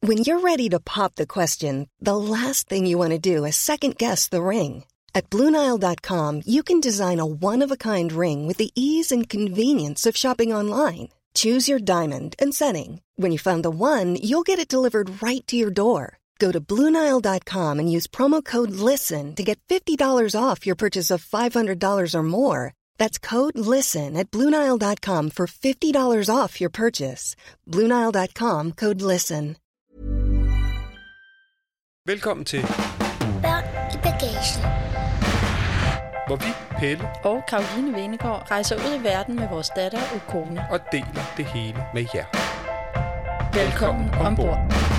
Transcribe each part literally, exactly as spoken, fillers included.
When you're ready to pop the question, the last thing you want to do is second-guess the ring. At Blue Nile dot com, you can design a one-of-a-kind ring with the ease and convenience of shopping online. Choose your diamond and setting. When you find the one, you'll get it delivered right to your door. Go to Blue Nile dot com and use promo code LISTEN to get fifty dollars off your purchase of five hundred dollars or more. That's code LISTEN at Blue Nile dot com for fifty dollars off your purchase. Blue Nile dot com, code LISTEN. Velkommen til Børn i bagagen. Hvor vi, Pelle og Caroline Venegård rejser ud i verden med vores datter og kone. og deler det hele med jer. Velkommen ombord.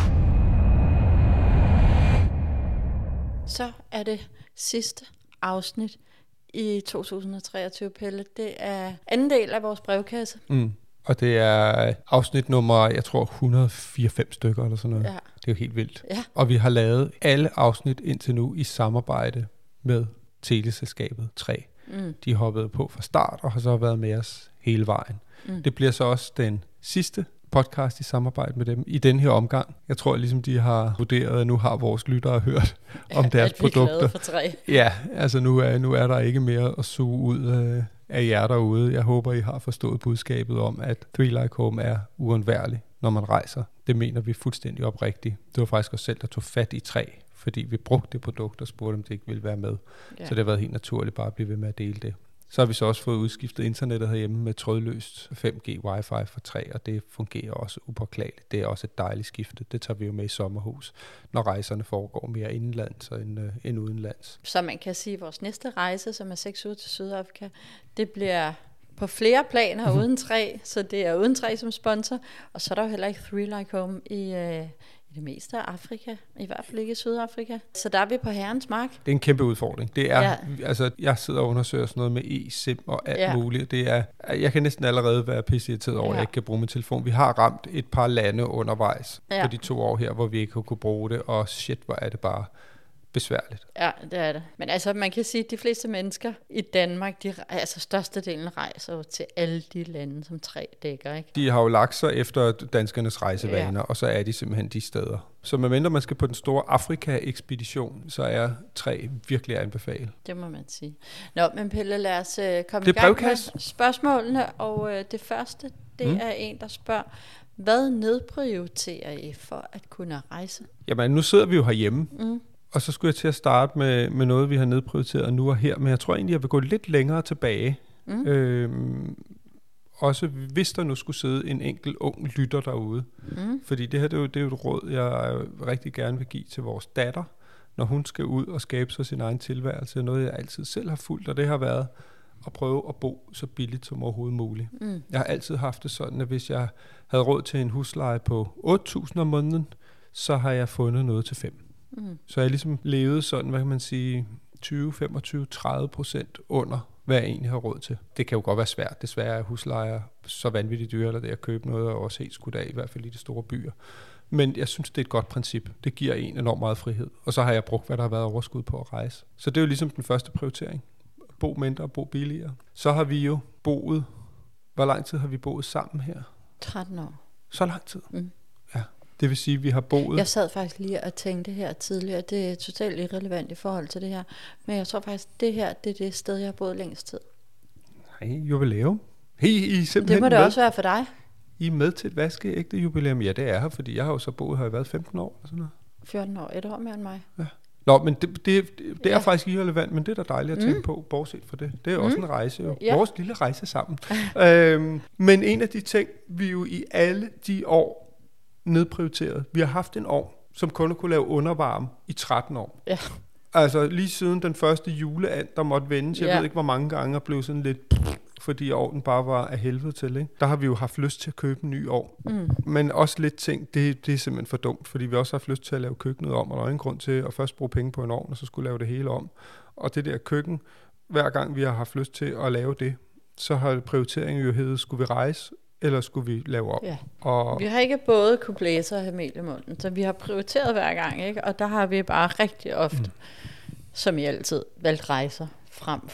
Så er det sidste afsnit i to tusind og treogtyve, Pelle. Det er anden del af vores brevkasse. Mm. Og det er afsnit nummer, jeg tror, et hundrede og fireoghalvfems stykker eller sådan noget. Ja. Det er jo helt vildt. Ja. Og vi har lavet alle afsnit indtil nu i samarbejde med teleselskabet tre. Mm. De hoppede på fra start og har så været med os hele vejen. Mm. Det bliver så også den sidste podcast i samarbejde med dem i den her omgang. Jeg tror ligesom de har vurderet, at nu har vores lyttere hørt om deres at vi er produkter. glade for tre. Ja, altså nu er, nu er der ikke mere at suge ud øh, af jer derude. Jeg håber, I har forstået budskabet om, at Three Like Home er uundværlig, når man rejser. Det mener vi fuldstændig oprigtigt. Det var faktisk os selv, der tog fat i tre, fordi vi brugte det produkt og spurgte, om det ikke ville være med. Ja. Så det har været helt naturligt bare at blive ved med at dele det. Så har vi så også fået udskiftet internettet herhjemme med trådløst fem G Wi-Fi for tre, og det fungerer også upåklageligt. Det er også et dejligt skifte. Det tager vi jo med i sommerhus, når rejserne foregår mere indenlands end, øh, end udenlands. Så man kan sige, at vores næste rejse, som er seks uger til Sydafrika, det bliver på flere planer mm-hmm. uden træ, så det er uden træ som sponsor. Og så er der jo heller ikke Three Like Home i, øh, i det meste af Afrika, i hvert fald ikke i Sydafrika. Så der er vi på herrens mark. Det er en kæmpe udfordring. Det er, Ja. altså, jeg sidder og undersøger sådan noget med e-sim og alt Ja. muligt. Det er, jeg kan næsten allerede være pisseirriteret over, Ja. at jeg ikke kan bruge min telefon. Vi har ramt et par lande undervejs Ja. på de to år her, hvor vi ikke har kunne bruge det, og shit, hvor er det bare besværligt. Ja, det er det. Men altså, man kan sige, at de fleste mennesker i Danmark, de, altså størstedelen rejser jo til alle de lande, som træ dækker, ikke? De har jo lagt sig efter danskernes rejsevaner, ja. Og så er de simpelthen de steder. Så medmindre man skal på den store Afrika-ekspedition, så er tre virkelig at anbefale. Det må man sige. Nå, men Pelle, lad os uh, komme Det i er gang brevkasse. med spørgsmålene, og uh, det første, det Mm. mm. er en, der spørger, hvad nedprioriterer I for at kunne rejse? Jamen, nu sidder vi jo herhjemme, Mm. og så skulle jeg til at starte med, med noget, vi har nedprioriteret nu og her, men jeg tror egentlig, jeg vil gå lidt længere tilbage. Mm. Øhm, også hvis der nu skulle sidde en enkelt ung lytter derude. Mm. Fordi det her, det er, jo, det er jo et råd, jeg rigtig gerne vil give til vores datter, når hun skal ud og skabe sig sin egen tilværelse. Noget, jeg altid selv har fulgt, og det har været at prøve at bo så billigt som overhovedet muligt. Mm. Jeg har altid haft det sådan, at hvis jeg havde råd til en husleje på otte tusind om måneden, så har jeg fundet noget til fem. Mm. Så jeg ligesom levet sådan, hvad kan man sige, tyve, femogtyve, tredive procent under, hvad jeg egentlig har råd til. Det kan jo godt være svært. Desværre er huslejer så vanvittigt dyre, eller det at købe noget er også helt skudt af, i hvert fald i de store byer. Men jeg synes, det er et godt princip. Det giver en enormt meget frihed. Og så har jeg brugt, hvad der har været overskud på at rejse. Så det er jo ligesom den første prioritering. Bo mindre og bo billigere. Så har vi jo boet. Hvor lang tid har vi boet sammen her? tretten år. Så lang tid. Mm. Ja. Det vil sige, at vi har boet... Jeg sad faktisk lige og tænkte her tidligere, det er totalt irrelevant i forhold til det her, men jeg tror faktisk, det her, det er det sted, jeg har boet længst tid. Nej, jubilæum. Hey, I er simpelthen Det må det med. også være for dig. I er med til et vaskeægte jubilæum. Ja, det er her, fordi jeg har jo så boet her i været femten år. Og sådan noget. fjorten år, et år mere end mig. Ja. Nå, men det, det, det er Ja. faktisk irrelevant, men det er da dejligt at tænke mm. på, bortset fra det. Det er også Mm. en rejse jo. Ja. Vores lille rejse sammen. øhm, men en af de ting, vi jo i alle de år nedprioriteret, vi har haft en ovn, som kun kunne lave undervarme i tretten år. Ja. Altså lige siden den første juleand, der måtte vendes, jeg Ja. ved ikke hvor mange gange, og blev sådan lidt, fordi ovnen bare var af helvede til, ikke? Der har vi jo haft lyst til at købe en ny ovn. Mm. Men også lidt ting, det, det er simpelthen for dumt, fordi vi også har haft lyst til at lave køkkenet om, og der er ingen grund til at først bruge penge på en ovn, og så skulle lave det hele om. Og det der køkken, hver gang vi har haft lyst til at lave det, så har prioriteringen jo heddet, skulle vi rejse, eller skulle vi lave op? Ja. Og Vi har ikke både kunne blæse og have mel i munden, så vi har prioriteret hver gang, ikke? Og der har vi bare rigtig ofte, mm. som i altid, valgt rejser frem for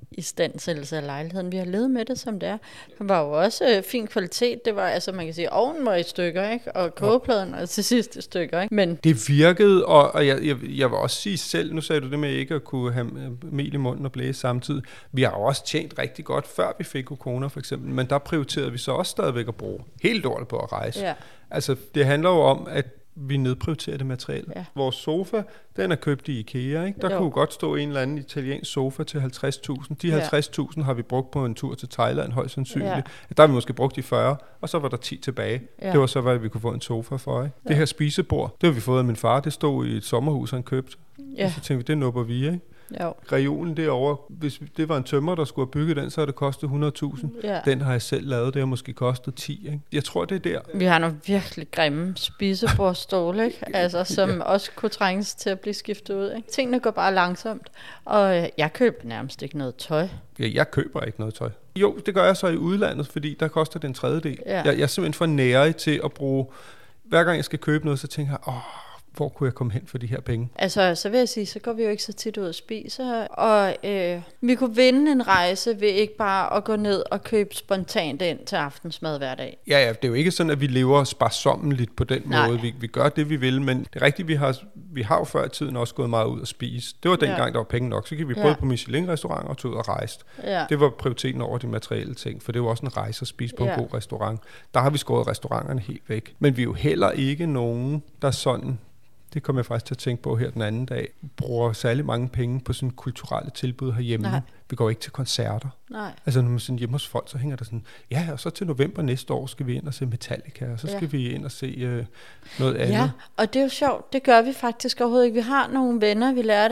istandsættelse af lejligheden. Vi har levet med det, som det er. Det var jo også øh, fin kvalitet. Det var, altså man kan sige, ovnen var i stykker, ikke? Og kogepladen var til sidst i stykker, ikke? Men det virkede, og, og jeg, jeg, jeg vil også sige selv, nu sagde du det med ikke at kunne have mel i munden og blæse samtidig. Vi har også tjent rigtig godt, før vi fik corona for eksempel, men der prioriterede vi så også stadigvæk at bruge helt lortet på at rejse. ja. Altså, det handler jo om, at vi nedprioriterer det materiale. Ja. Vores sofa, den er købt i IKEA, ikke? Der Jo. kunne godt stå en eller anden italiensk sofa til halvtreds tusind. De Ja. halvtreds tusind har vi brugt på en tur til Thailand, højst sandsynligt. Ja. Der har vi måske brugt de fyrre, og så var der ti tilbage. Ja. Det var så, hvad vi kunne få en sofa for, ikke? Ja. Det her spisebord, det har vi fået af min far. Det stod i et sommerhus, han købte. Ja. Og så tænkte vi, det nupper vi, ikke? Jo. Reolen derovre, hvis det var en tømrer, der skulle have bygget den, så havde det kostet hundrede tusind. Ja. Den har jeg selv lavet, det har måske kostet ti, ikke? Jeg tror, det er der. Vi har nogle virkelig grimme spisebordstole, ikke? Altså, som ja. også kunne trænges til at blive skiftet ud, ikke? Tingene går bare langsomt, og øh, jeg køber nærmest ikke noget tøj. Ja, jeg køber ikke noget tøj. Jo, det gør jeg så i udlandet, fordi der koster det en tredjedel. Ja. Jeg, jeg er simpelthen for nærig til at bruge... Hver gang jeg skal købe noget, så tænker jeg, åh, hvor kunne jeg komme hen for de her penge? Altså, så vil jeg sige, så går vi jo ikke så tit ud og spiser, og øh, vi kunne vinde en rejse ved ikke bare at gå ned og købe spontant ind til aftensmad hver dag. Ja, ja, det er jo ikke sådan, at vi lever sparsommeligt på den Nej. måde. Vi, vi gør det, vi vil, men det er rigtigt, vi har, vi har jo før i tiden også gået meget ud og spise. Det var dengang, Ja. der var penge nok. Så gik vi Ja. både på Michelin-restauranter og tog ud og rejste. Ja. Det var prioriteten over de materielle ting, for det var også en rejse at spise på Ja. en god restaurant. Der har vi skåret restauranterne helt væk. Men vi er jo heller ikke nogen, der sådan... Det kom jeg faktisk til at tænke på her den anden dag. Bruger særlig mange penge på sådan kulturelle tilbud herhjemme. Nej. Vi går ikke til koncerter. Nej. Altså når man sådan hjemme hos folk, så hænger der sådan, ja, og så til november næste år skal vi ind og se Metallica, og så skal Ja. vi ind og se øh, noget andet. Ja, og det er jo sjovt. Det gør vi faktisk overhovedet ikke. Vi har nogle venner, vi lærte,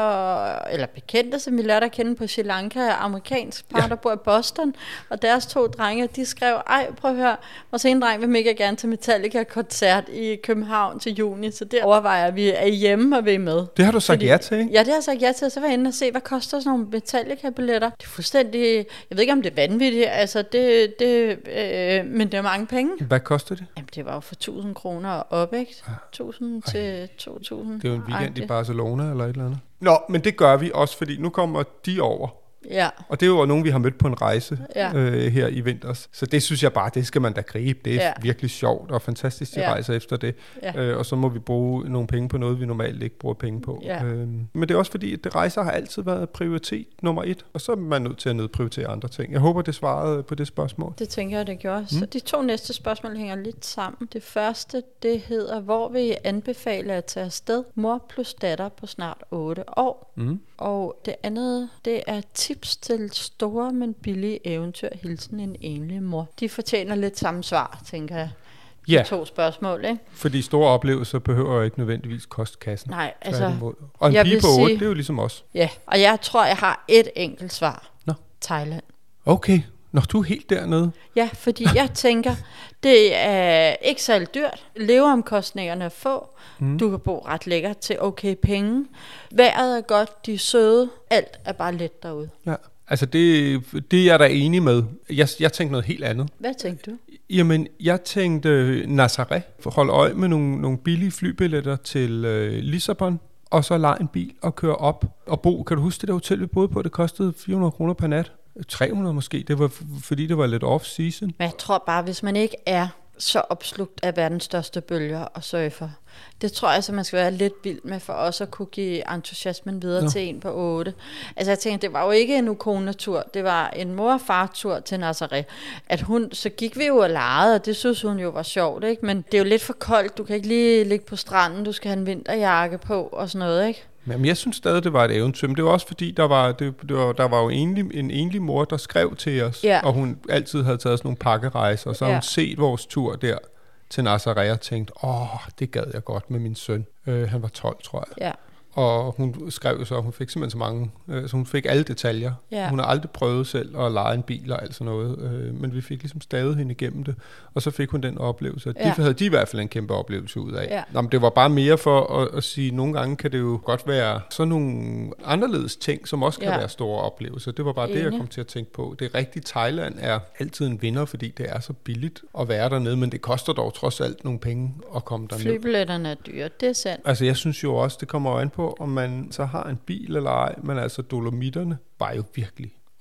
øh, eller bekendte, som vi lærte at kende på Sri Lanka, amerikansk par, Ja. der bor i Boston, og deres to drenge, de skrev, ej, prøv at høre, vores ene dreng vil mega gerne til Metallica-koncert i København til juni, så det overvejer vi, er I hjemme og vil I med? Det har du sagt Fordi- ja til, ikke? Ja, det har jeg sagt ja til, og så var jeg inde og se, hvad koster sådan nogle Metallica-billetter. Det er fuldstændig, jeg ved ikke, om det er vanvittigt, altså det, det øh, men det er mange penge. Hvad koster det? Jamen, det var jo for tusind kroner op, ikke? tusind til to tusind. Det er jo en weekend i agtigt. Barcelona eller et eller andet. Nå, men det gør vi også, fordi nu kommer de over. Ja, Og det er jo nogen, vi har mødt på en rejse Ja. øh, her i vinters. Så det synes jeg bare, det skal man da gribe. Det er Ja. virkelig sjovt og fantastisk, de Ja. rejser efter det. Ja. Øh, og så må vi bruge nogle penge på noget, vi normalt ikke bruger penge på. Ja. Øh, men det er også fordi, at det rejser har altid været prioritet nummer et. Og så er man nødt til at nedprioritere andre ting. Jeg håber, det svarede på det spørgsmål. det tænker jeg, det gjorde. Så de to næste spørgsmål hænger lidt sammen. Det første, det hedder, hvor vil I anbefale at tage afsted? Mor plus datter på snart otte år. Mm. Og det andet, det er tips til store, men billige eventyr. Hilsen en enlig mor. De fortjener lidt samme svar, tænker jeg. Ja, To spørgsmål, ikke? fordi store oplevelser behøver jo ikke nødvendigvis koste kassen. Nej, altså... Tværtimod. Og en jeg pige vil på otte, sige- det er jo ligesom os. Ja, og jeg tror, jeg har et enkelt svar. Nå. Thailand. Okay, når du er helt dernede. Ja, fordi jeg tænker, det er ikke særlig dyrt. Leveomkostningerne er få. Mm. Du kan bo ret lækkert til okay penge. Vejret er godt, de er søde. Alt er bare let derude. Ja. Altså, det, det er jeg da enig med. Jeg, jeg tænkte noget helt andet. Hvad tænkte du? Jamen, jeg tænkte Nazaré. Hold øje med nogle, nogle billige flybilletter til øh, Lissabon, og så lege en bil og køre op og bo. Kan du huske det der hotel, vi boede på? Det kostede fire hundrede kroner per nat. tre hundrede måske. Det var f- fordi, det var lidt off-season. Men jeg tror bare, hvis man ikke er så opslugt af verdens største bølger og surfer, det tror jeg, så man skal være lidt vild med for også at kunne give entusiasmen videre Nå. til en på otte. Altså jeg tænkte, det var jo ikke en Ukona-tur, det var en mor- og far-tur til Nazaré. At hun, så gik vi jo og legede, og det synes hun jo var sjovt, ikke? Men det er jo lidt for koldt, du kan ikke lige ligge på stranden, du skal have en vinterjakke på og sådan noget, ikke? Men jeg synes stadig, det var et eventyr. Men det var også fordi, der var, det, det var, der var jo enlig, en enlig mor, der skrev til os. Ja. Og hun altid havde taget sådan nogle pakkerejser. Og så har Ja. hun set vores tur der til Nazaré og tænkt, åh, det gad jeg godt med min søn. Øh, han var tolv, tror jeg. Ja. Og hun skrev jo så, hun fik simpelthen så mange, øh, så hun fik alle detaljer. Ja. Hun har aldrig prøvet selv at lege en bil og alt sådan noget, øh, men vi fik ligesom stavet hende igennem det, og så fik hun den oplevelse. Ja. Ja. Det havde de i hvert fald en kæmpe oplevelse ud af. Ja. Nå, men det var bare mere for at, at sige, at nogle gange kan det jo godt være sådan nogle anderledes ting, som også kan Ja. være store oplevelser. Det var bare det, jeg Enig. kom til at tænke på. Det er rigtigt, Thailand er altid en vinder, fordi det er så billigt at være dernede, men det koster dog trods alt nogle penge at komme derned. Flybilletterne er dyre, det er sandt. Altså jeg synes jo også, det kommer jo an på, om man så har en bil eller ej, men altså Dolomitterne var jo virkelig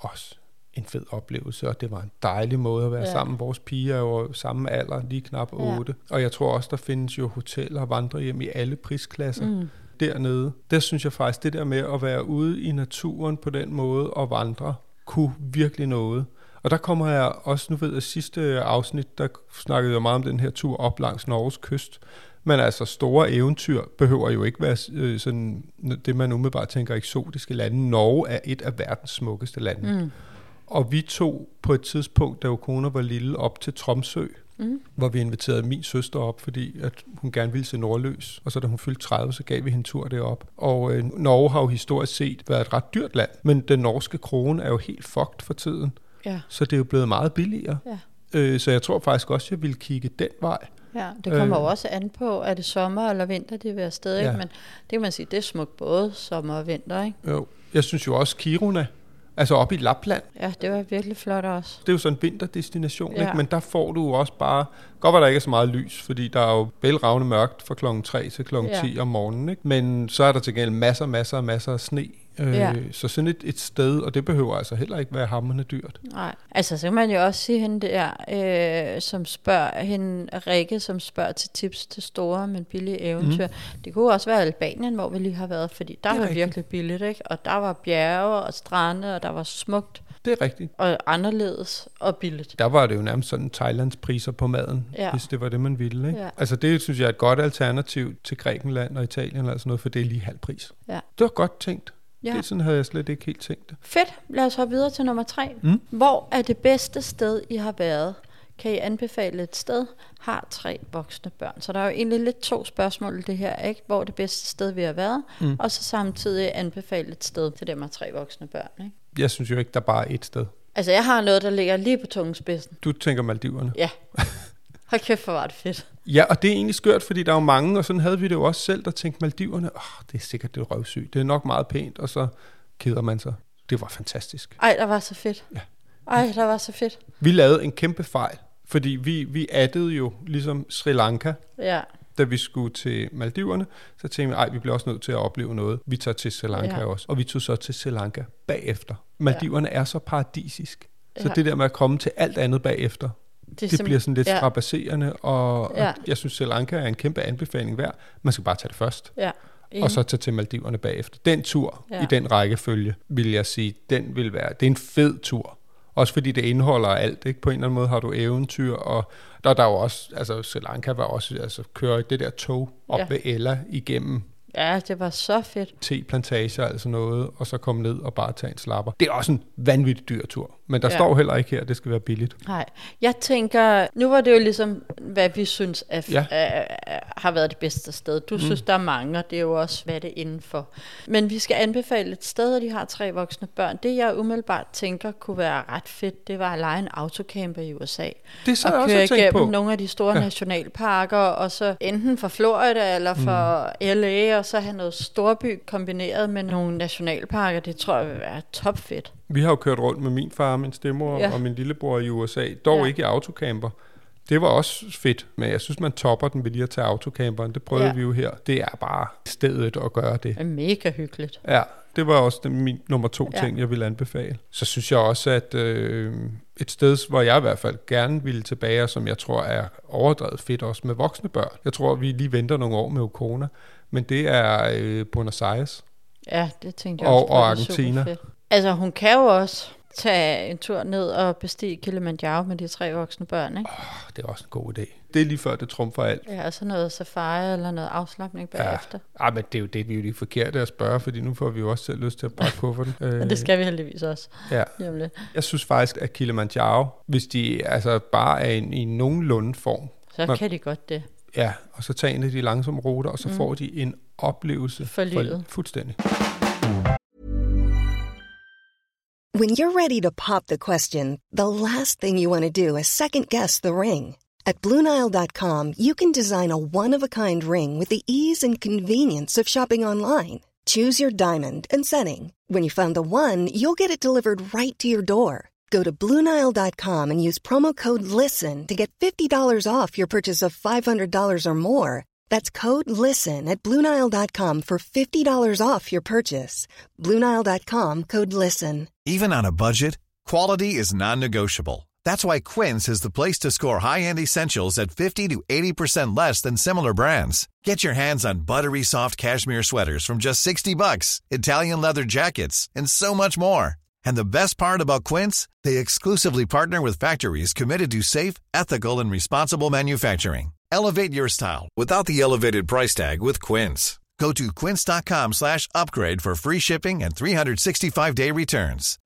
også en fed oplevelse, og det var en dejlig måde at være ja. sammen. Vores piger er jo samme alder, lige knap otte. Ja. Og jeg tror også, der findes jo hoteller og vandrehjem i alle prisklasser mm. dernede. Der synes jeg faktisk, det der med at være ude i naturen på den måde og vandre, kunne virkelig noget. Og der kommer jeg også, nu ved jeg, sidste afsnit, der snakkede jeg meget om den her tur op langs Norges kyst. Men altså store eventyr behøver jo ikke være øh, sådan, det man umiddelbart tænker eksotiske lande. Norge er et af verdens smukkeste lande. Mm. Og vi tog på et tidspunkt, da kone var lille, op til Tromsø, mm. hvor vi inviterede min søster op, fordi at hun gerne ville se Nordløs. Og så da hun fyldte tredive, så gav vi hende en tur derop. Og øh, Norge har jo historisk set været et ret dyrt land, men den norske krone er jo helt fucked for tiden. Ja. Så det er jo blevet meget billigere. Ja. Øh, så jeg tror faktisk også, at jeg ville kigge den vej. Ja, det kommer øh, jo også an på, er det sommer eller vinter, det vil være sted, ja. Ikke? Men det kan man sige, det er smukt både sommer og vinter, ikke? Jo, jeg synes jo også Kiruna, altså oppe i Lapland. Ja, det var virkelig flot også. Det er jo sådan en vinterdestination, ja. Ikke? Men der får du også bare, godt var der ikke er så meget lys, fordi der er jo bælragende mørkt fra klokken tre til klokken ja. ti om morgenen, ikke? Men så er der til gengæld masser, masser, masser af sne. Øh, ja. Så sådan et, et sted, og det behøver altså heller ikke være hamrende dyrt. Nej, altså så kan man jo også sige hende der, øh, som spørger, hende Rikke, som spørger til tips til store, men billige eventyr. Mm. Det kunne også være Albanien, hvor vi lige har været, fordi der var rigtigt. Virkelig billigt, ikke? Og der var bjerge og strande, og der var smukt. Det er rigtigt. Og anderledes og billigt. Der var det jo nærmest sådan Thailands priser på maden, ja. Hvis det var det, man ville. Ikke? Ja. Altså det synes jeg er et godt alternativ til Grækenland og Italien, eller sådan noget, for det er lige halv pris. Ja. Det var godt tænkt. Ja. Det sådan havde jeg slet ikke helt tænkt det. Fedt. Lad os hoppe videre til nummer tre. Mm. Hvor er det bedste sted, I har været? Kan I anbefale et sted? Har tre voksne børn. Så der er jo egentlig lidt to spørgsmål i det her, ikke? Hvor er det bedste sted, vi har været? Mm. Og så samtidig anbefale et sted til dem, der har tre voksne børn, ikke? Jeg synes jo ikke, der er bare et sted. Altså, jeg har noget, der ligger lige på tungespidsen. Du tænker Maldiverne? Ja. Hold kæft, hvor var det fedt. Ja, og det er egentlig skørt, fordi der er jo mange, og sådan havde vi det jo også selv, der tænkte Maldiverne, åh, oh, det er sikkert det røvsygt. Det er nok meget pænt, og så keder man sig. Det var fantastisk. Ej, der var så fedt. Ja. Ej, der var så fedt. Vi lavede en kæmpe fejl, fordi vi, vi addede jo ligesom Sri Lanka, ja. Da vi skulle til Maldiverne. Så tænkte vi, ej, vi bliver også nødt til at opleve noget. Vi tager til Sri Lanka ja. Også, og vi tog så til Sri Lanka bagefter. Maldiverne ja. Er så paradisisk, så ja. Det der med at komme til alt andet bagefter, det, det bliver sådan lidt ja. Strabasserende, og, ja. og jeg synes, Sri Lanka er en kæmpe anbefaling værd. Man skal bare tage det først, ja. Og så tage til Maldiverne bagefter. Den tur, ja. I den rækkefølge, vil jeg sige, den vil være, det er en fed tur. Også fordi det indeholder alt, ikke? På en eller anden måde har du eventyr, og der er der jo også, altså Sri Lanka var også, altså køre det der tog op ja. Ved Ella igennem. Ja, det var så fedt. Te-plantager, altså noget, og så komme ned og bare tage en slapper. Det er også en vanvittig dyr tur, men der ja. Står heller ikke her, at det skal være billigt. Nej, jeg tænker, nu var det jo ligesom, hvad vi synes er, ja. er, er, har været det bedste sted. Du mm. synes, der er mange, og det er jo også, hvad det er indenfor. Men vi skal anbefale et sted, og de har tre voksne børn. Det, jeg umiddelbart tænker, kunne være ret fedt, det var at lege en autocamper i U S A. Det så og jeg også køre igennem på. Nogle af de store ja. Nationalparker, og så enten fra Florida eller fra mm. L A, og så have noget storby kombineret med nogle nationalparker. Det tror jeg vil være topfedt. Vi har jo kørt rundt med min far, min stemmor ja. Og min lillebror i U S A. Dog ja. Ikke i autocamper. Det var også fedt, men jeg synes, man topper den ved lige at tage autocamperen. Det prøvede ja. Vi jo her. Det er bare stedet at gøre det. Det er mega hyggeligt. Ja, det var også den, min nummer to ja. Ting, jeg ville anbefale. Så synes jeg også, at øh, et sted, hvor jeg i hvert fald gerne ville tilbage, og som jeg tror er overdrevet fedt også med voksne børn. Jeg tror, vi lige venter nogle år med Ukona, men det er øh, Buenos Aires. Ja, det tænkte jeg og, også på. Og Argentina. Altså, hun kan jo også tage en tur ned og bestige Kilimanjaro med de tre voksne børn, ikke? Oh, det er også en god idé. Det er lige før, det trumfer alt. Ja, og så noget safari eller noget afslapning bagefter. Ja, ah, men det er jo det, vi er jo lige forkerte at spørge, fordi nu får vi jo også selv lyst til at pakke kufferten. Men det skal vi heldigvis også. Ja. Jamen. Jeg synes faktisk, at Kilimanjaro, hvis de altså bare er i, i nogenlunde form, så man, kan de godt det. Ja, og så tager en af de langsomme ruter, og så mm. får de en oplevelse for livet. For, fuldstændig. When you're ready to pop the question, the last thing you want to do is second-guess the ring. At Blue Nile dot com, you can design a one-of-a-kind ring with the ease and convenience of shopping online. Choose your diamond and setting. When you find the one, you'll get it delivered right to your door. Go to Blue Nile dot com and use promo code LISTEN to get fifty dollars off your purchase of five hundred dollars or more. That's code LISTEN at Blue Nile dot com for fifty dollars off your purchase. Blue Nile dot com, code LISTEN. Even on a budget, quality is non-negotiable. That's why Quince is the place to score high-end essentials at fifty to eighty percent less than similar brands. Get your hands on buttery soft cashmere sweaters from just sixty bucks, Italian leather jackets, and so much more. And the best part about Quince, they exclusively partner with factories committed to safe, ethical, and responsible manufacturing. Elevate your style without the elevated price tag with Quince. Go to quince.com slash upgrade for free shipping and three sixty-five day returns.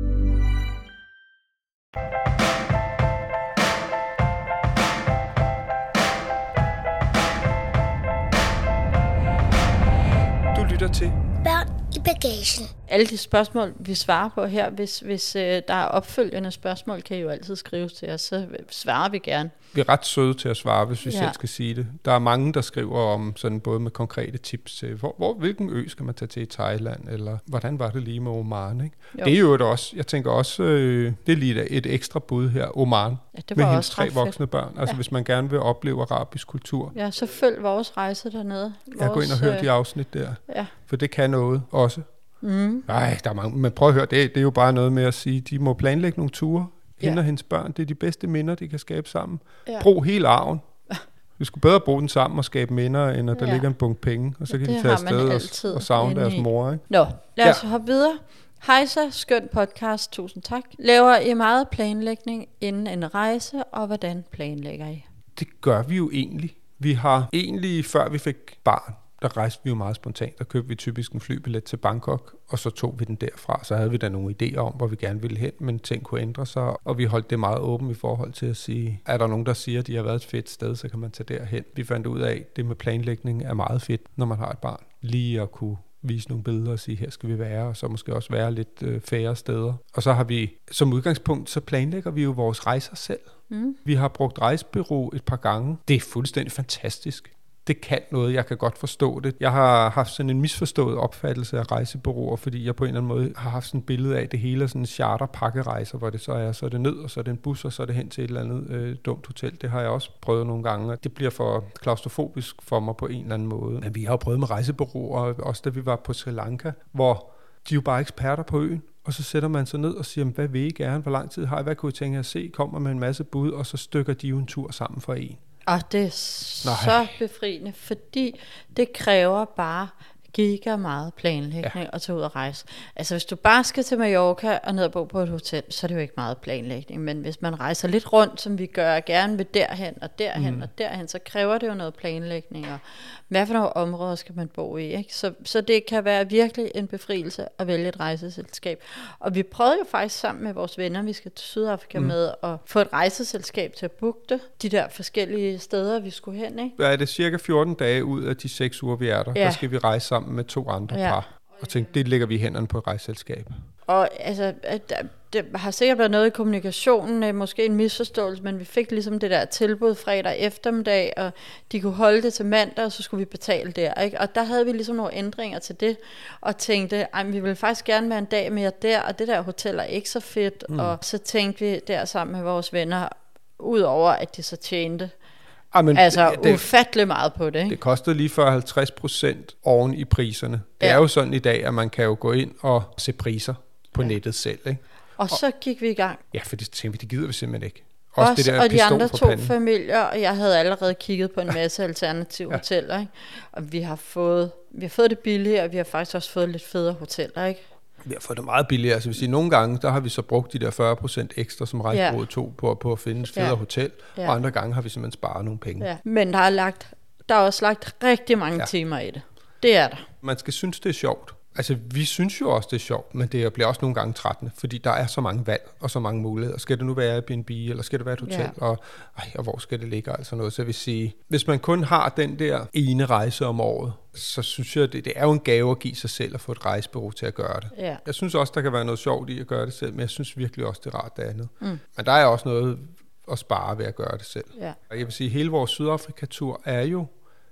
Du lytter til Børn i bagagen. Alle de spørgsmål, vi svarer på her, hvis, hvis øh, der er opfølgende spørgsmål, kan I jo altid skrive til os, så svarer vi gerne. Vi er ret søde til at svare, hvis vi Ja. selv skal sige det. Der er mange, der skriver om sådan både med konkrete tips til, hvor, hvor, hvilken ø skal man tage til i Thailand, eller hvordan var det lige med Oman, ikke? Det er jo et også, jeg tænker også, øh, det er lige et ekstra bud her, Oman, Ja, det med var hendes også tre ret fedt. voksne børn. Altså Ja. hvis man gerne vil opleve arabisk kultur. Ja, så følg vores rejse dernede. Jeg går ind og hører de afsnit der, Ja. for det kan noget også. Mm. Nej, der er mange, men prøv at høre, det, det er jo bare noget med at sige, de må planlægge nogle ture. Hende Ja. og hendes børn, det er de bedste minder, de kan skabe sammen. Ja. Brug hele arven. Vi skulle bedre bruge den sammen og skabe minder, end at der Ja. ligger en bunke penge, og så kan Det de tage har man afsted altid og, og savne inde deres i. mor, ikke? Nå, lad os Ja. hoppe videre. Hejsa, skøn podcast, tusind tak. Laver I meget planlægning inden en rejse, og hvordan planlægger I? Det gør vi jo egentlig. Vi har egentlig, før vi fik barn, der rejste vi jo meget spontant. Der købte vi typisk en flybillet til Bangkok, og så tog vi den derfra. Så havde vi da nogle idéer om, hvor vi gerne ville hen, men ting kunne ændre sig, og vi holdt det meget åbent i forhold til at sige, er der nogen, der siger, at de har været et fedt sted, så kan man tage derhen. Vi fandt ud af, at det med planlægning er meget fedt, når man har et barn. Lige at kunne vise nogle billeder og sige, her skal vi være, og så måske også være lidt øh, færre steder. Og så har vi, som udgangspunkt, så planlægger vi jo vores rejser selv. Mm. Vi har brugt rejsebureau et par gange. Det er fuldstændig fantastisk. Det kan noget, jeg kan godt forstå det. Jeg har haft sådan en misforstået opfattelse af rejsebureauer, fordi jeg på en eller anden måde har haft sådan et billede af, at det hele er sådan en charter-pakkerejser, hvor det så er, så er det ned, og så er det en bus, og så er det hen til et eller andet øh, dumt hotel. Det har jeg også prøvet nogle gange, og det bliver for klaustrofobisk for mig på en eller anden måde. Men vi har jo prøvet med rejsebureauer, også da vi var på Sri Lanka, hvor de er jo bare eksperter på øen. Og så sætter man sig ned og siger, hvad vil I gerne, hvor lang tid har I, hvad kunne I tænke jer at se, kommer med en masse bud, og så stykker de jo en tur sammen for en. Og det er så befriende, fordi det kræver bare giga meget planlægning ja. at tage ud og rejse. Altså hvis du bare skal til Mallorca og ned og bo på et hotel, så er det jo ikke meget planlægning. Men hvis man rejser lidt rundt, som vi gør gerne vil derhen og derhen mm. og derhen, så kræver det jo noget planlægning. Og hvad for nogle områder skal man bo i? Ikke? Så, så det kan være virkelig en befrielse at vælge et rejseselskab. Og vi prøvede jo faktisk sammen med vores venner, vi skal til Sydafrika mm. med, at få et rejseselskab til at booke det. De der forskellige steder, vi skulle hen. Ikke? Hvad er det, cirka fjorten dage ud af de seks uger, vi er der? Ja. Der skal vi rejse sammen med to andre ja. par. Og tænkte, det lægger vi i hænderne på et rejseselskab. Og altså, der, der har sikkert været noget i kommunikationen, måske en misforståelse, men vi fik ligesom det der tilbud fredag eftermiddag, og de kunne holde det til mandag, og så skulle vi betale der, ikke? Og der havde vi ligesom nogle ændringer til det, og tænkte, ej, vi ville faktisk gerne være en dag mere der, og det der hotel er ikke så fedt, mm. og så tænkte vi der sammen med vores venner, udover at de så tjente, Amen, altså det, ufattelig meget på det, ikke? Det kostede lige fyrre til halvtreds procent oven i priserne. Det ja. er jo sådan i dag, at man kan jo gå ind og se priser på ja. nettet selv, ikke? Og, og så gik vi i gang. Ja, for det tænkte vi, det gider vi simpelthen ikke. Også, Også det der og de andre to panden. familier, og jeg havde allerede kigget på en masse alternative ja. hoteller, ikke? Og vi har fået, vi har fået det billigere, og vi har faktisk også fået lidt federe hoteller, ikke? Vi har fået det meget billigere. Altså, hvis I nogle gange, der har vi så brugt de der fyrre procent ekstra, som rejsebureauet tog på, på at finde et federe ja. hotel, ja. og andre gange har vi simpelthen sparet nogle penge. Ja. Men der er, lagt, der er også lagt rigtig mange ja. timer i det. Det er der. Man skal synes, det er sjovt. Altså, vi synes jo også, det er sjovt, men det bliver også nogle gange trættende, fordi der er så mange valg og så mange muligheder. Skal det nu være Airbnb, eller skal det være et hotel, ja. og, ej, og hvor skal det ligge, altså noget. Så jeg vil sige, hvis man kun har den der ene rejse om året, så synes jeg, det, det er jo en gave at give sig selv at få et rejsebureau til at gøre det. Ja. Jeg synes også, der kan være noget sjovt i at gøre det selv, men jeg synes virkelig også, det er rart det andet. Mm. Men der er også noget at spare ved at gøre det selv. Ja. Og jeg vil sige, hele vores Sydafrika-tur er jo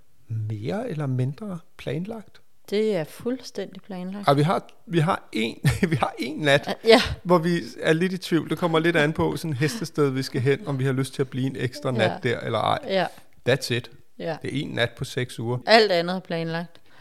mere eller mindre planlagt. Det er fuldstændig planlagt. Og vi har vi har en vi har en nat, ja. hvor vi er lidt i tvivl. Det kommer lidt an på sådan et hestested, vi skal hen, om vi har lyst til at blive en ekstra nat ja. der eller ej. Ja. That's it. Ja. Det er en nat på seks uger. Alt andet er planlagt.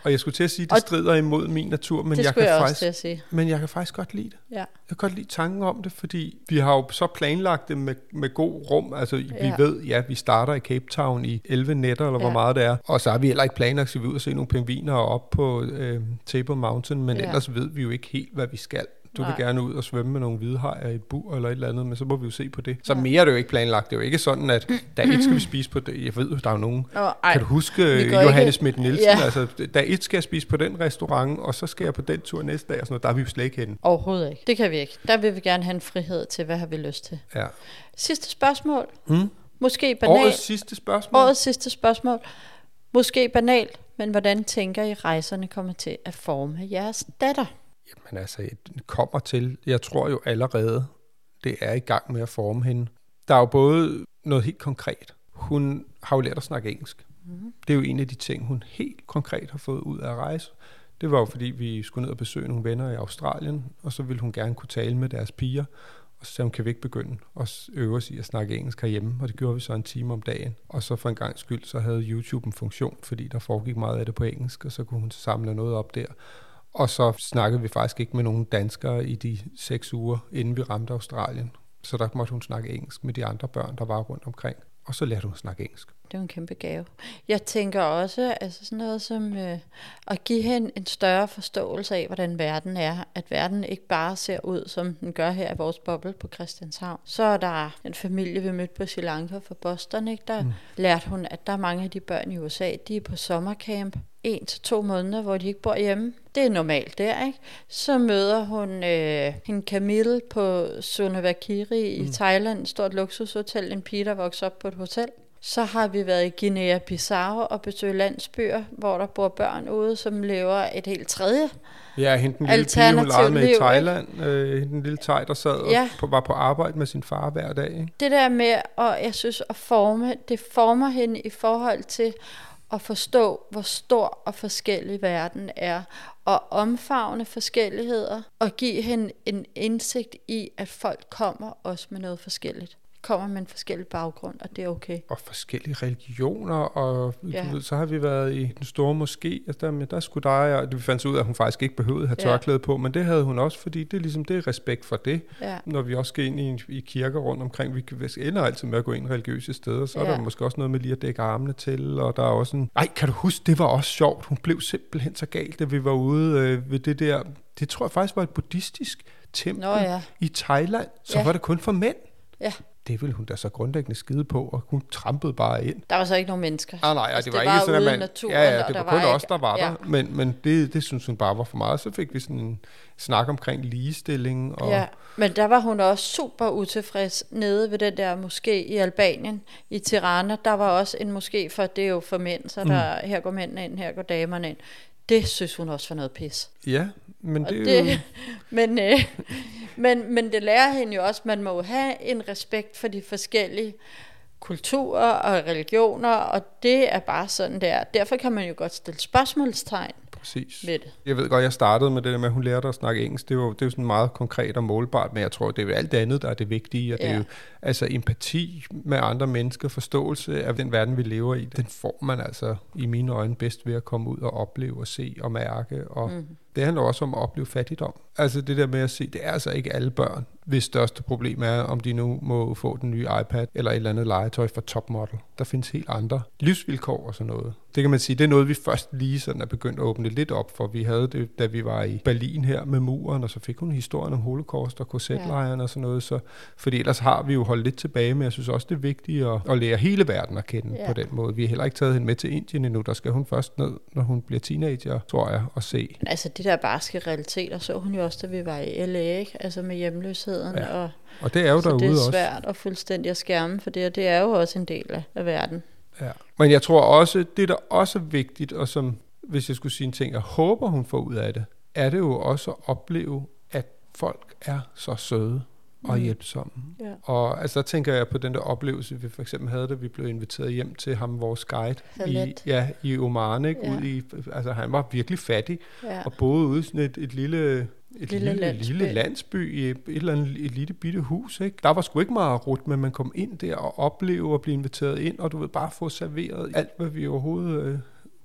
Og jeg skulle til at sige, at det Og strider imod min natur, men det jeg, kan jeg faktisk, til at sige. men jeg kan faktisk godt lide det. Ja. Jeg kan godt lide tanken om det, fordi vi har jo så planlagt det med, med god rum. Altså, vi Ja. ved, ja, vi starter i Cape Town i elleve nætter, eller ja. hvor meget det er. Og så har vi heller ikke planlagt, at vi ud og se nogle pingviner op på øh, Table Mountain, men Ja. ellers ved vi jo ikke helt, hvad vi skal. Du Nej. vil gerne ud og svømme med nogle hvidhajer i et bur eller et eller andet, men så må vi jo se på det. Så Ja. mere er det jo ikke planlagt. Det er jo ikke sådan, at der et skal vi spise på det. Jeg ved, der er jo nogen. Nå, ej. Kan du huske Vi går Johannes ikke- Schmidt Nielsen? Ja. Altså, der et skal jeg spise på den restaurant, og så skal jeg på den tur næste dag, og sådan noget. Der er vi jo slet ikke henne. Overhovedet ikke. Det kan vi ikke. Der vil vi gerne have en frihed til, hvad har vi lyst til. Ja. Sidste spørgsmål. Hmm? Måske banalt. Årets sidste spørgsmål. Årets sidste spørgsmål. Måske banalt, men hvordan tænker I, rejserne kommer til at forme jeres datter? Jamen altså, det kommer til, jeg tror jo allerede, det er i gang med at forme hende. Der er jo både noget helt konkret. Hun har jo lært at snakke engelsk. Mm-hmm. Det er jo en af de ting, hun helt konkret har fået ud af at rejse. Det var jo fordi, vi skulle ned og besøge nogle venner i Australien, og så ville hun gerne kunne tale med deres piger. Og så sagde hun, kan vi ikke begynde at øve os i at snakke engelsk herhjemme? Og det gjorde vi så en time om dagen. Og så for en gang skyld, så havde YouTube en funktion, fordi der foregik meget af det på engelsk, og så kunne hun samle noget op der. Og så snakkede vi faktisk ikke med nogen danskere i de seks uger, inden vi ramte Australien. Så der måtte hun snakke engelsk med de andre børn, der var rundt omkring. Og så lærte hun at snakke engelsk. Det er en kæmpe gave. Jeg tænker også, altså sådan noget som øh, at give hende en større forståelse af, hvordan verden er. At verden ikke bare ser ud, som den gør her i vores boble på Christianshavn. Så er der en familie, vi mødte på Sri Lanka fra Boston, ikke? Der mm. lærte hun, at der er mange af de børn i U S A, de er på sommercamp. En til to måneder, hvor de ikke bor hjemme. Det er normalt der, ikke? Så møder hun øh, en Camille på Sonavakiri mm. i Thailand, et stort luksushotel, en pige, der voksede op på et hotel. Så har vi været i Guinea-Bissau og besøgt landsbyer, hvor der bor børn ude, som lever et helt tredje Ja, hende den lille pige, hun legede med liv, i Thailand. Øh, hende den lille thai, der sad Ja. og på, var på arbejde med sin far hver dag. Ikke? Det der med, og jeg synes, at forme, det former hende i forhold til at forstå, hvor stor og forskellig verden er, og omfavne forskelligheder, og give hende en indsigt i, at folk kommer også med noget forskelligt. Kommer med en forskellig baggrund, og det er okay. Og forskellige religioner, og Ja. du ved, så har vi været i den store moské, og der, men der skulle dig, og vi fandt så ud af, at hun faktisk ikke behøvede at have Ja. tørklæde på, men det havde hun også, fordi det er ligesom, det er respekt for det. Ja. Når vi også skal ind i, i kirker rundt omkring, vi kan- vi ender altid med at gå ind i religiøse steder, så ja. er Ja. der måske også noget med lige at dække armene til, og der er også en, ej, kan du huske, det var også sjovt, hun blev simpelthen så galt, da vi var ude øh, ved det der, det tror jeg faktisk var et buddhistisk tempel Nå ja. i Thailand, så Ja. var det kun for mænd. Ja, Det ville hun da så grundlæggende skide på, og hun trampede bare ind. der var så ikke nogen mennesker. Ah, nej, Altså, det var det ikke var sådan, at ude i man... naturen, ja, ja, og det der var var kun ikke- os, der var ja. der, men, men det, det synes hun bare var for meget. Så fik vi sådan en snak omkring ligestilling. Og, Ja, men der var hun også super utilfreds nede ved den der moské i Albanien, i Tirana. Der var også en moské, for det er jo for mænd, så der, her går mændene ind, her går damerne ind. Det synes hun også var noget pis. ja, men Og det, det er jo... det, men, øh, men, men det lærer hende jo også, man må jo have en respekt for de forskellige kulturer og religioner, og det er bare sådan der. Derfor kan man jo godt stille spørgsmålstegn Præcis. ved det. Jeg ved godt, jeg startede med det der med, at hun lærte at snakke engelsk. Det er jo, det er jo sådan meget konkret og målbart, men jeg tror, det er jo alt det andet, der er det vigtige. Og det er Ja. jo altså empati med andre mennesker, forståelse af den verden, vi lever i. Den får man altså i mine øjne bedst ved at komme ud og opleve og se og mærke. Og mm. det handler også om at opleve fattigdom. Altså det der med at se, det er altså ikke alle børn, hvis største problem er, om de nu må få den nye iPad eller et eller andet legetøj fra Topmodel. Der findes helt andre livsvilkår og sådan noget. Det kan man sige, det er noget, vi først lige sådan er begyndt at åbne lidt op for. Vi havde det, da vi var i Berlin her med muren, og så fik hun historien om Holocaust og K Z-lejren og sådan noget. Så, fordi ellers har vi jo holdt lidt tilbage, men jeg synes også, det er vigtigt at, at lære hele verden at kende Ja. på den måde. Vi har heller ikke taget hende med til Indien endnu. Der skal hun først ned, når hun bliver teenager, tror jeg, og se. Men altså de der barske realiteter så hun jo også, da vi var i L A, ikke? Altså med hjemløsheden. Ja. Og, Og det er jo så derude det er også. svært at fuldstændig at skærme for det, og det er jo også en del af, af verden. Ja. Men jeg tror også, det der også er vigtigt, og som, hvis jeg skulle sige en ting, jeg håber, hun får ud af det, er det jo også at opleve, at folk er så søde og hjælpsomme. Ja. Og altså der tænker jeg på den der oplevelse, vi for eksempel havde, da vi blev inviteret hjem til ham, vores guide, i, Khaled. ja, i Oman, ikke? Ja. Ude i, altså han var virkelig fattig, Ja. og boede ude i sådan et, et lille... Et Lille lille, landsby. lille landsby i et, et eller andet et lille bitte hus, ikke? Der var sgu ikke meget rut, men man kom ind der og opleve og blive inviteret ind, og du ved, bare få serveret alt, hvad vi overhovedet øh,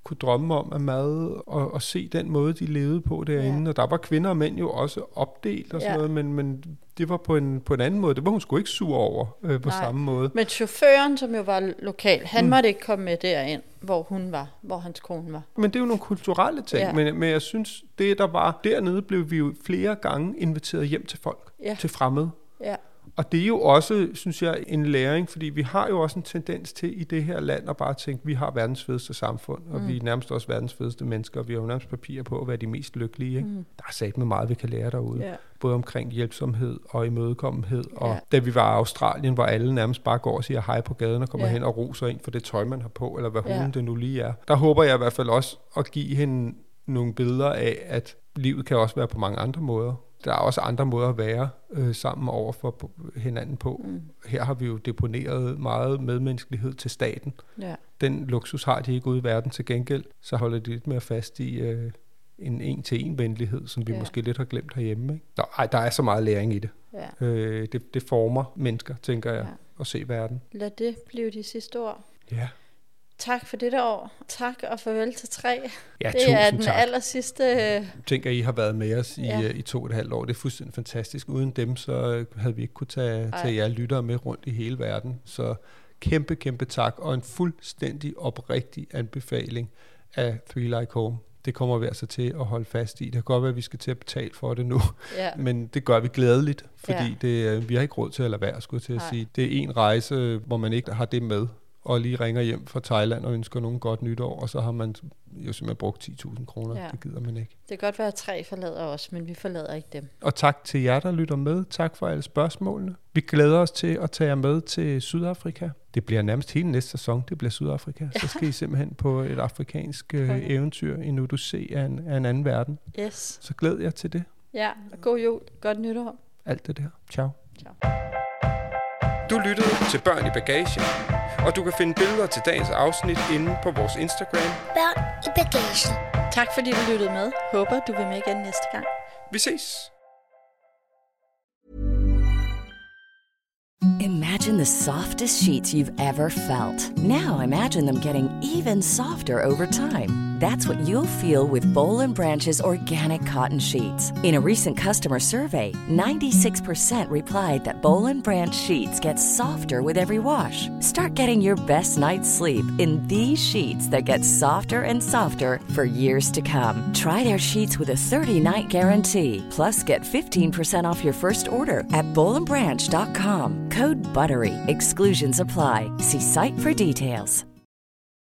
kunne drømme om af mad, og, og se den måde, de levede på derinde. Ja. Og der var kvinder og mænd jo også opdelt og sådan ja. noget, men, men det var på en, på en anden måde. Det var hun sgu ikke sur over øh, på Nej. samme måde. Men chaufføren, som jo var lokal, han mm. måtte ikke komme med derind, hvor hun var, hvor hans kone var. Men det er jo nogle kulturelle ting, ja. men, men jeg synes, det der var dernede, blev vi jo flere gange inviteret hjem til folk, ja. til fremmede. Ja. Og det er jo også, synes jeg, en læring, fordi vi har jo også en tendens til i det her land at bare tænke, vi har verdens fedeste samfund, og mm. vi er nærmest også verdens fedeste mennesker, og vi har jo nærmest papir på at være de mest lykkelige. Ikke? Mm. Der er sat med meget, vi kan lære derude. Yeah. Både omkring hjælpsomhed og imødekommenhed. Og yeah. da vi var i Australien, hvor alle nærmest bare går og siger hej på gaden og kommer yeah. hen og roser ind for det tøj, man har på, eller hvad hulen yeah. det nu lige er. Der håber jeg i hvert fald også at give hende nogle billeder af, at livet kan også være på mange andre måder. Der er også andre måder at være øh, sammen over for hinanden på. Mm. Her har vi jo deponeret meget medmenneskelighed til staten. Ja. Den luksus har de ikke ude i verden. Til gengæld så holder de lidt mere fast i øh, en en-til-en-venlighed, som vi ja. måske lidt har glemt herhjemme. Ikke? Der, ej, der er så meget læring i det. Ja. Øh, det. Det former mennesker, tænker jeg, ja. at se verden. Lad det blive de sidste ord. Ja. Tak for dette år. Tak og farvel til tre. Ja, det er den tak. aller sidste... Tænk, at I har været med os i, ja. i to og et halvt år. Det er fuldstændig fantastisk. Uden dem, så havde vi ikke kunne tage, tage jer lyttere med rundt i hele verden. Så kæmpe, kæmpe tak, og en fuldstændig oprigtig anbefaling af Three Like Home. Det kommer vi altså til at holde fast i. Det kan godt være, at vi skal til at betale for det nu, ja. men det gør vi glædeligt, fordi ja. det, vi har ikke råd til at lade være, skulle til at sige. Det er en rejse, hvor man ikke har det med, og lige ringer hjem fra Thailand og ønsker nogen godt nytår, og så har man jo simpelthen brugt ti tusind kroner. Ja. Det gider man ikke. Det kan godt være, at tre forlader os, men vi forlader ikke dem. Og tak til jer, der lytter med. Tak for alle spørgsmålene. Vi glæder os til at tage jer med til Sydafrika. Det bliver nærmest hele næste sæson, det bliver Sydafrika. Ja. Så skal I simpelthen på et afrikansk okay. eventyr i Nudusee af en, af en anden verden. Yes. Så glæd jer til det. Ja, god jul. Godt nytår. Alt det der. Ciao. Ciao. Du lyttede til Børn i Bagagen, og du kan finde billeder til dagens afsnit inde på vores Instagram. Børn i Bagagen. Tak fordi du lyttede med. Håber du vil med igen næste gang. Vi ses. Imagine the softest sheets you've ever felt. Now imagine them getting even softer over time. That's what you'll feel with Boll and Branch's organic cotton sheets. In a recent customer survey, ninety-six percent replied that Boll and Branch sheets get softer with every wash. Start getting your best night's sleep in these sheets that get softer and softer for years to come. Try their sheets with a thirty-night guarantee. Plus, get fifteen percent off your first order at boll and branch dot com. Code BUTTERY. Exclusions apply. See site for details.